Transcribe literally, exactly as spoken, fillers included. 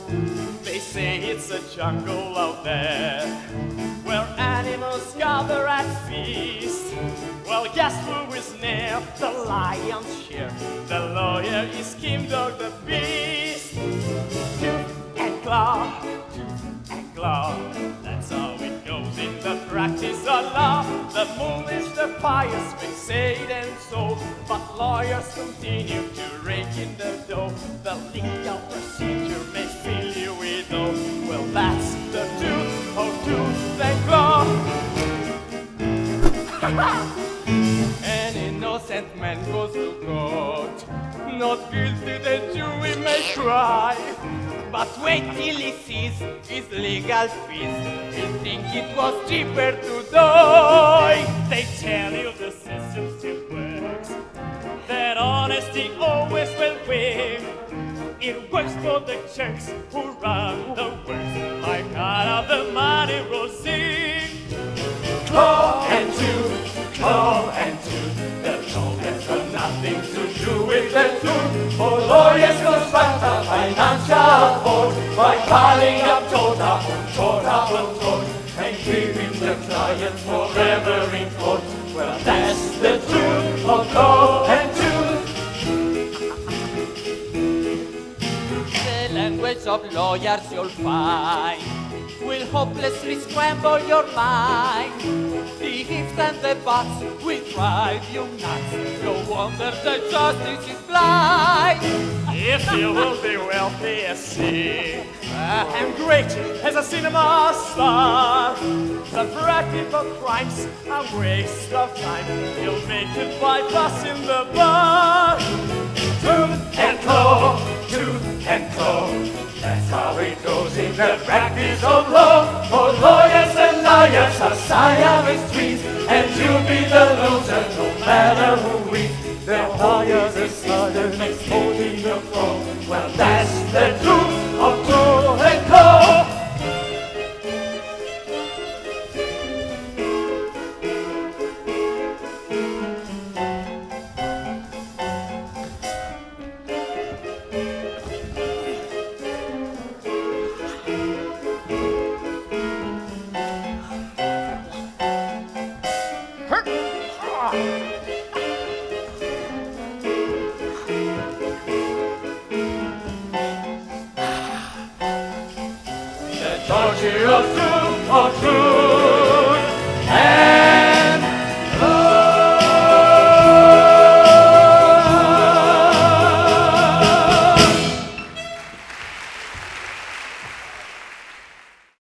They say it's a jungle out there where animals gather at feast. Well, guess who is near? The lion's share. The lawyer is Kim Dog the Beast. Tooth and claw, tooth and claw. That's how it goes in the practice of law. The moon is the pious, fixate and so. But lawyers continue to rake in the dough. The legal procedure may fill you with oh. Well, that's the tooth, oh tooth and claw. An innocent man goes to court, not guilty, the jury may cry. But wait till he sees his legal fees, he'll think it was cheaper to die. They tell you the system still works, that honesty always will win. It works for the jerks who run the works, like out of the money rolls in. Claw and tooth, claw and tooth, the lawyers got nothing to do with the truth. For lawyers construct a financial force by piling up total, total, total, and keeping the clients forever in court. Well, that's the truth of claw and tooth. The language of lawyers you'll find will hopelessly scramble your mind. The ifs and the buts will drive you nuts. No wonder the justice is blind. If you will be wealthy as sea uh, and great as a cinema star, the practical crimes a waste of time. You'll make it by passing the bar. Tooth and claw, tooth and claw. That's how it goes in the practice of law. For lawyers and liars are Siamese twins, and you'll be the loser no matter who wins. The lawyer's the system makes holding your throne. Well, that's the truth of claw and claw. Torture of truth, of truth.